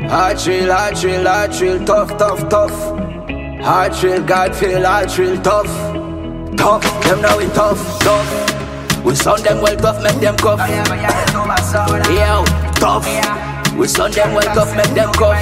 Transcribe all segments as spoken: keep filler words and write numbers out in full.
Hard drill, hard drill, hard drill, tough, tough, tough. Hard drill, God feel hard drill, tough. Tough, them know it tough, tough. We sound them well tough, make them cuff. Yo, tough. We sound them well tough, make them cuff.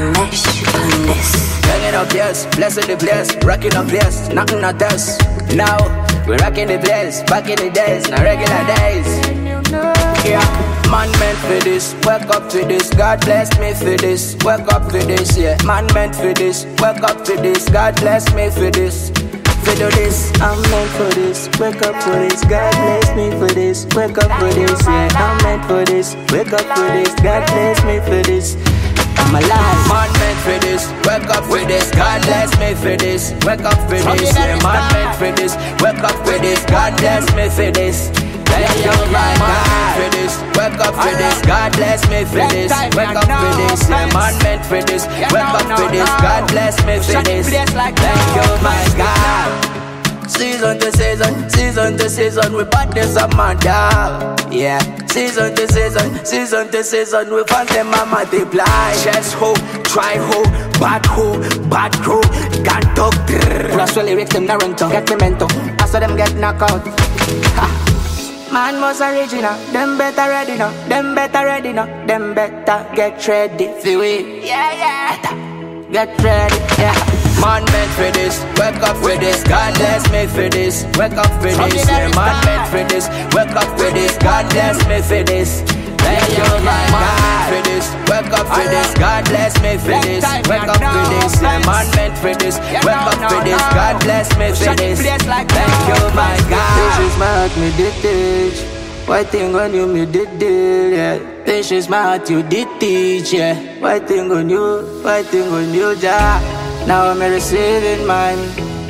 Hanging up, yes, blessing the place, rocking up, yes, nothing not us. Now, we rocking the place, back in the days, not regular days. Yeah. Man meant for this, wake up for this. God bless me for this, wake up for this. Yeah, man meant for this, wake up for this. God bless me for this, for do this. I'm meant for this, wake up for this. God bless me for this, wake up for this. Yeah, I'm meant for this, wake up for this. God bless me for this. I'm alive. Man meant for this, wake up for this. God bless me for this, wake up for this. Yeah, man meant for this, wake up for this. God bless me for this. Thank you, my God, for this. Wake up for this. God bless me for this. Wake up for this. Yeah, man meant for this. Wake up for this. God bless me for this. Thank you, my God. Season to season, season to season, we bought this up, my dog. Yeah, season to season, season to season, we find them a multiply. Chest ho, try ho, bad ho, bad crew, can't talk. Plus, well, lyrics them Naruto, get memento. I saw them get knocked out. Ha. Man most original, them better ready now, them better ready now, them better get ready for we. Yeah, yeah, get ready, yeah. Man meant for this, wake up for this. God bless me for this, wake up for this. Yeah, man meant for this, wake up for this. God bless me for this. Thank you, my God, for this. Wake up for this. God bless me for this. Wake up for this. Yeah, man meant for this. Wake up for this. God bless me for this. Thank you, my God. This is my heart, me did teach. White thing on you, me did it, yeah. This is my heart, you did teach, yeah. White thing on you, white thing on you, ja. Now I'm receiving mine.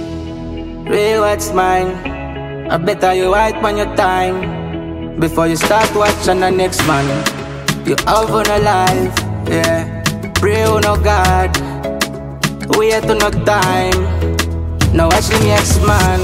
Real what's mine. I better you white on your time. Before you start watching the next man, you have on a life, yeah. Pray on no God, wait on no time. Now watch the next man,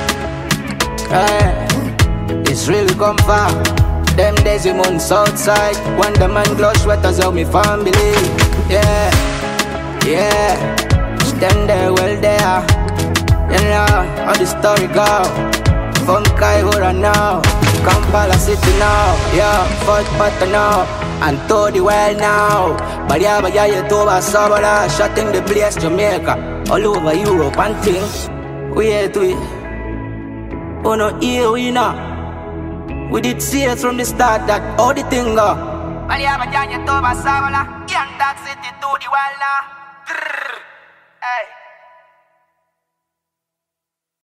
yeah. It's really come far. Them days you moon outside, when the man glow sweaters of me family, yeah, yeah. Stand there, well there, you know how the story go. From Kaihura now, Kampala City now, yeah, Fort Pata now, and to the world now. Baya Baya Yotoba Sabala, shutting the place Jamaica, all over Europe and things. We here to it. Oh no, here we now. We did see it from the start that all the thing go. Baya Baya Yotoba Sabala, young that city to the world now. Hey.